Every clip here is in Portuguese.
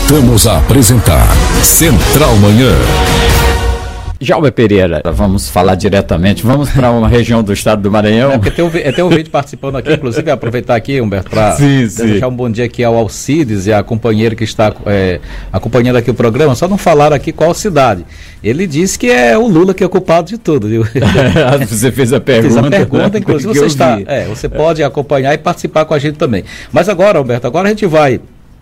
Voltamos a apresentar Central Manhã. Jalber Pereira, vamos falar diretamente, vamos para uma região do estado do Maranhão. Porque tem um vídeo participando aqui, inclusive aproveitar aqui, Humberto, para deixar um bom dia aqui ao Alcides e a companheira que está acompanhando aqui o programa, só não falaram aqui qual cidade. Ele disse que é o Lula que é o culpado de tudo, viu? Você fez a pergunta. Fiz a pergunta, inclusive você pode acompanhar e participar com a gente também. Mas agora, Humberto, a gente vai...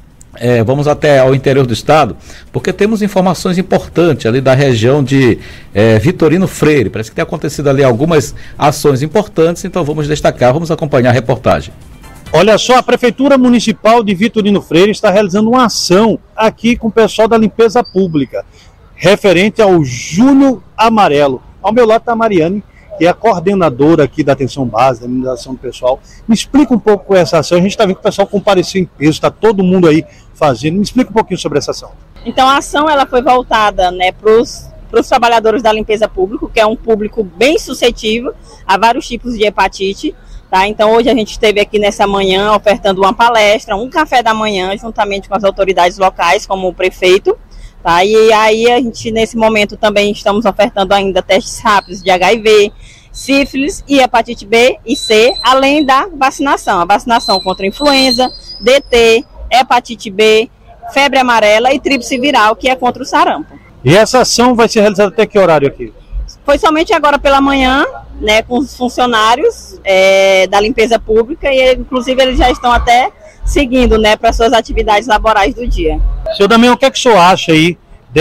vamos até ao interior do estado, porque temos informações importantes ali da região de Vitorino Freire. Parece que tem acontecido ali algumas ações importantes, então vamos destacar, vamos acompanhar a reportagem. Olha só, a Prefeitura Municipal de Vitorino Freire está realizando uma ação aqui com o pessoal da limpeza pública, referente ao Julho Amarelo. Ao meu lado está a Mariane, que é a coordenadora aqui da atenção básica, da imunização do pessoal. Me explica um pouco com essa ação. A gente está vendo que o pessoal compareceu em peso, está todo mundo aí fazendo. Me explica um pouquinho sobre essa ação. Então a ação ela foi voltada, né, para os trabalhadores da limpeza pública, que é um público bem suscetível a vários tipos de hepatite. Tá? Então hoje a gente esteve aqui nessa manhã ofertando uma palestra, um café da manhã, juntamente com as autoridades locais, como o prefeito. Tá? E aí a gente nesse momento também estamos ofertando ainda testes rápidos de HIV, sífilis e hepatite B e C, além da vacinação. A vacinação contra influenza, DT, hepatite B, febre amarela e tríplice viral, que é contra o sarampo. E essa ação vai ser realizada até que horário aqui? Foi somente agora pela manhã, né, com os funcionários da limpeza pública e inclusive eles já estão até seguindo, né, para suas atividades laborais do dia. Senhor Damião, o que é que o senhor acha aí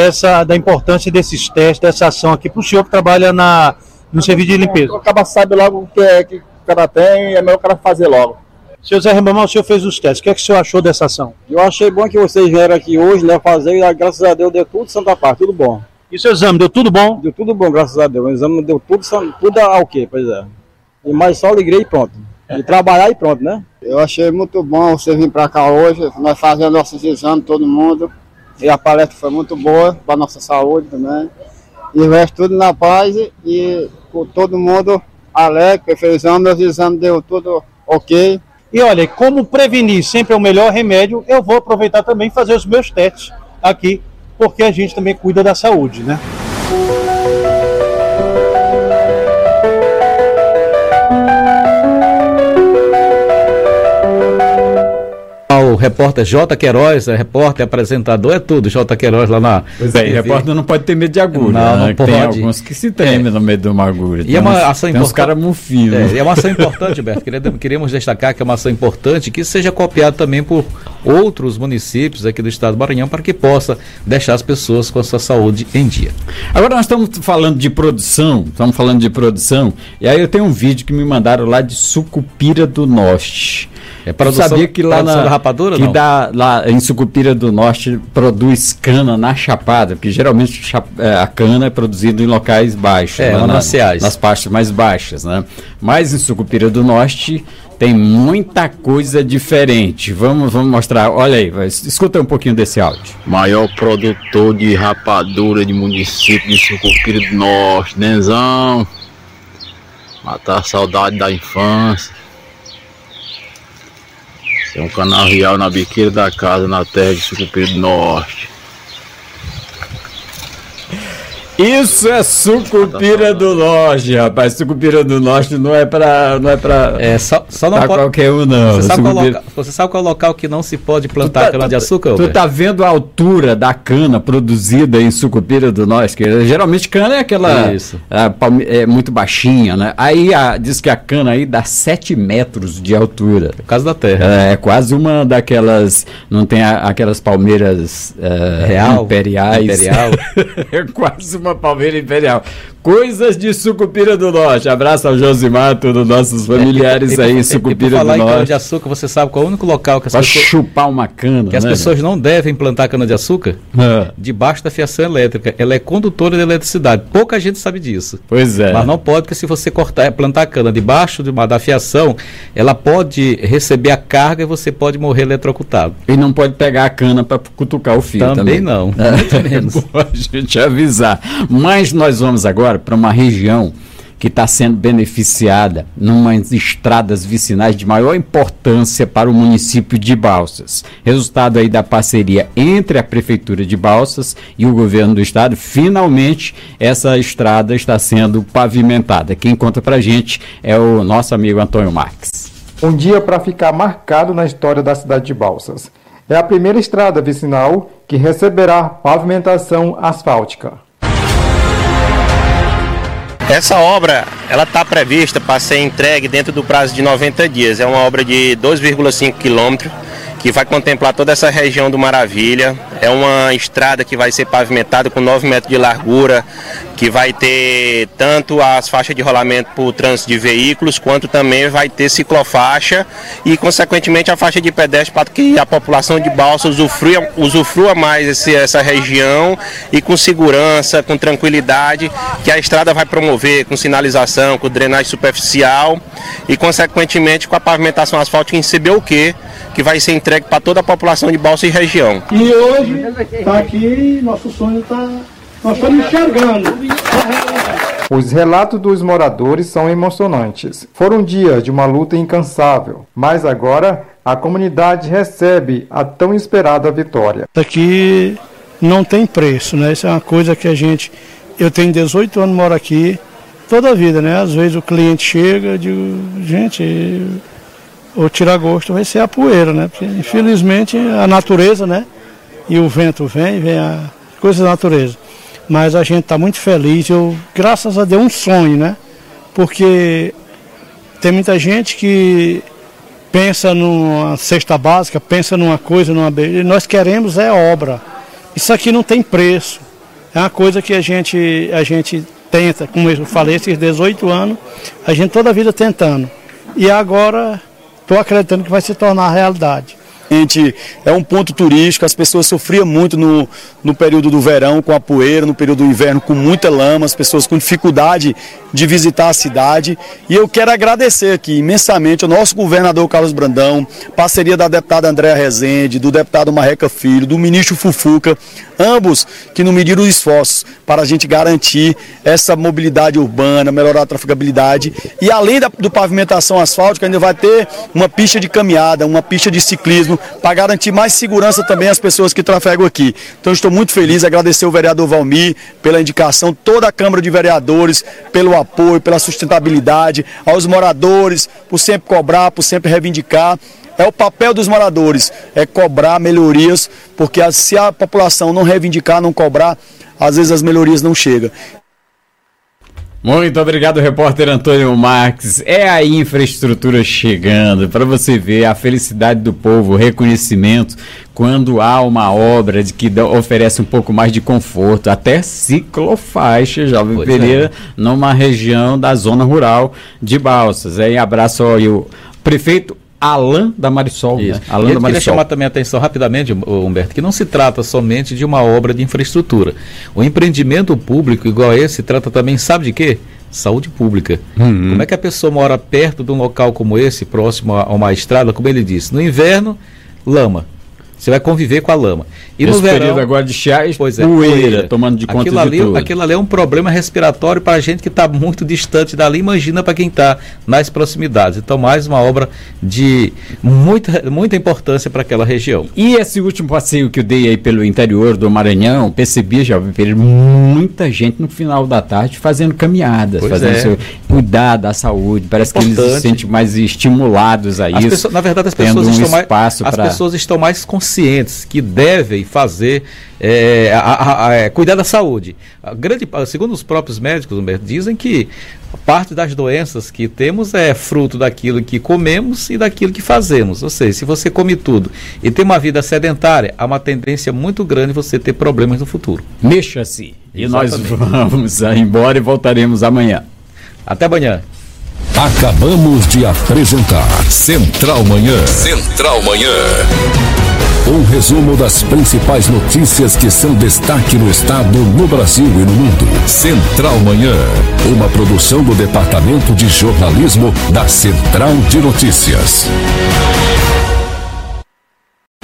da importância desses testes, dessa ação aqui, para o senhor que trabalha no serviço de limpeza? O cara sabe logo o que o cara tem, é melhor o cara fazer logo. Senhor Zé Ribamar, o senhor fez os testes, o que é que o senhor achou dessa ação? Eu achei bom que vocês vieram aqui hoje, né, fazer, e graças a Deus deu tudo Santa Paz, tudo bom. E o seu exame, deu tudo bom? Deu tudo bom, graças a Deus, o exame deu tudo ao quê, pois é. E mais só liguei e pronto. E trabalhar e pronto, né? Eu achei muito bom você vir para cá hoje, nós fazemos nossos exames, todo mundo, e a palestra foi muito boa para nossa saúde também. E o resto tudo na paz e com todo mundo alegre, fez exame, meus exames deu tudo ok. E olha, como prevenir sempre é o melhor remédio, eu vou aproveitar também e fazer os meus testes aqui, porque a gente também cuida da saúde, né? O repórter J. Queiroz, repórter, apresentador, é tudo. J. Queiroz lá na... Pois é, repórter não pode ter medo de agulha. Não pode. Tem alguns que se temem no meio de uma agulha. E é uma ação importante. Uns caras mufinos. É uma ação importante, Gilberto. Queremos destacar que é uma ação importante que seja copiada também por outros municípios aqui do estado do Maranhão para que possa deixar as pessoas com a sua saúde em dia. Agora nós estamos falando de produção, e aí eu tenho um vídeo que me mandaram lá de Sucupira do Norte. Sabia que lá da rapadura, que lá em Sucupira do Norte produz cana na Chapada, porque geralmente a cana é produzida em locais baixos, nas partes mais baixas, né? Mas em Sucupira do Norte tem muita coisa diferente. Vamos mostrar, olha aí, escuta um pouquinho desse áudio. Maior produtor de rapadura de município de Sucupira do Norte, Nenzão. Matar a saudade da infância. Tem um canavial na biqueira da casa, na terra de Sucupira do Norte. Isso é Sucupira do Norte, rapaz. Sucupira do Norte não é pra só não pode, qualquer um, não. Você sabe qual é o local que não se pode plantar cana-de-açúcar? Tu tá vendo a altura da cana produzida em Sucupira do Norte? Que geralmente cana é aquela... é muito baixinha, né? Aí diz que a cana aí dá 7 metros de altura. Por causa da terra. É quase uma daquelas... Não tem aquelas palmeiras imperiais. É quase uma palmeira imperial. Coisas de Sucupira do Norte. Abraço ao Josimar, todos os nossos familiares aí em Sucupira do Norte. Falar em cana-de-açúcar, você sabe qual é o único local que as pessoas... chupar uma cana, que as pessoas não devem plantar cana-de-açúcar? Debaixo da fiação elétrica. Ela é condutora de eletricidade. Pouca gente sabe disso. Pois é. Mas não pode, porque se você plantar a cana debaixo da fiação, ela pode receber a carga e você pode morrer eletrocutado. E não pode pegar a cana para cutucar o fio também. Também não. Muito menos. Bom a gente avisar. Mas nós vamos agora para uma região que está sendo beneficiada numas estradas vicinais de maior importância para o município de Balsas. Resultado aí da parceria entre a Prefeitura de Balsas e o governo do estado, finalmente essa estrada está sendo pavimentada. Quem conta pra gente é o nosso amigo Antônio Marques. Um dia para ficar marcado na história da cidade de Balsas. É a primeira estrada vicinal que receberá pavimentação asfáltica. Essa obra, ela está prevista para ser entregue dentro do prazo de 90 dias. É uma obra de 2,5 quilômetros, que vai contemplar toda essa região do Maravilha. É uma estrada que vai ser pavimentada com 9 metros de largura, que vai ter tanto as faixas de rolamento para o trânsito de veículos, quanto também vai ter ciclofaixa e, consequentemente, a faixa de pedestre para que a população de Balsas usufrua mais essa região e com segurança, com tranquilidade, que a estrada vai promover com sinalização, com drenagem superficial e, consequentemente, com a pavimentação asfáltica em CBUQ, que vai ser entregue para toda a população de Balsas e região. E hoje está aqui, nosso sonho está... Nós estamos enxergando. Os relatos dos moradores são emocionantes. Foram dias de uma luta incansável, mas agora a comunidade recebe a tão esperada vitória. Isso aqui não tem preço, né? Isso é uma coisa que eu tenho 18 anos, moro aqui, toda a vida, né? Às vezes o cliente chega e digo, gente, o tira-gosto vai ser a poeira, né? Porque infelizmente a natureza, né? E o vento vem a coisa da natureza. Mas a gente está muito feliz, graças a Deus, um sonho, né? Porque tem muita gente que pensa numa cesta básica, pensa numa coisa, nós queremos obra. Isso aqui não tem preço. É uma coisa que a gente tenta, como eu falei, esses 18 anos, a gente toda a vida tentando. E agora estou acreditando que vai se tornar realidade. É um ponto turístico, as pessoas sofriam muito no período do verão com a poeira, no período do inverno com muita lama, as pessoas com dificuldade de visitar a cidade. E eu quero agradecer aqui imensamente ao nosso governador Carlos Brandão, parceria da deputada Andréa Rezende, do deputado Marreca Filho, do ministro Fufuca, ambos que não mediram esforços para a gente garantir essa mobilidade urbana, melhorar a trafegabilidade. E além do pavimentação asfáltica, ainda vai ter uma pista de caminhada, uma pista de ciclismo, para garantir mais segurança também às pessoas que trafegam aqui. Então estou muito feliz, agradecer o vereador Valmir pela indicação, toda a Câmara de Vereadores pelo apoio, pela sustentabilidade, aos moradores por sempre cobrar, por sempre reivindicar. É o papel dos moradores, é cobrar melhorias, porque se a população não reivindicar, não cobrar, às vezes as melhorias não chegam. Muito obrigado, repórter Antônio Marques. É a infraestrutura chegando, para você ver a felicidade do povo, o reconhecimento quando há uma obra que oferece um pouco mais de conforto, até ciclofaixa, Jovem Pereira, numa região da zona rural de Balsas. Aí abraço aí o prefeito Alain da Marisol. Né? Alain da Marisol. Queria chamar também a atenção rapidamente, Humberto, que não se trata somente de uma obra de infraestrutura. O empreendimento público igual esse trata também, sabe de quê? Saúde pública. Como é que a pessoa mora perto de um local como esse, próximo a uma estrada, como ele disse, no inverno, lama. Você vai conviver com a lama. E esse no verão, período agora de chás, poeira, tomando de conta de tudo. Aquilo ali é um problema respiratório para a gente que está muito distante dali, imagina para quem está nas proximidades. Então, mais uma obra de muita importância para aquela região. E esse último passeio que eu dei aí pelo interior do Maranhão, percebi, já muita gente no final da tarde fazendo caminhadas, cuidar da saúde. Parece que eles se sentem mais estimulados a isso. Na verdade, as pessoas estão mais conscientes que devem fazer, cuidar da saúde. Segundo os próprios médicos, Humberto, dizem que parte das doenças que temos é fruto daquilo que comemos e daquilo que fazemos. Ou seja, se você come tudo e tem uma vida sedentária, há uma tendência muito grande você ter problemas no futuro. Mexa-se. E nós vamos embora e voltaremos amanhã. Até amanhã. Acabamos de apresentar Central Manhã. Central Manhã. Um resumo das principais notícias que são destaque no estado, no Brasil e no mundo. Central Manhã, uma produção do Departamento de Jornalismo da Central de Notícias.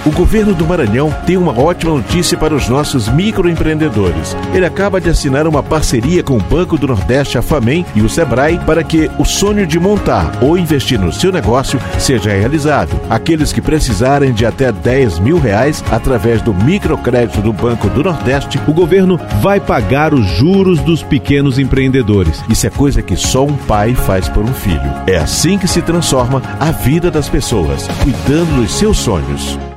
O governo do Maranhão tem uma ótima notícia para os nossos microempreendedores. Ele acaba de assinar uma parceria com o Banco do Nordeste, a FAMEM e o Sebrae para que o sonho de montar ou investir no seu negócio seja realizado. Aqueles que precisarem de até R$10 mil através do microcrédito do Banco do Nordeste, o governo vai pagar os juros dos pequenos empreendedores. Isso é coisa que só um pai faz por um filho. É assim que se transforma a vida das pessoas, cuidando dos seus sonhos.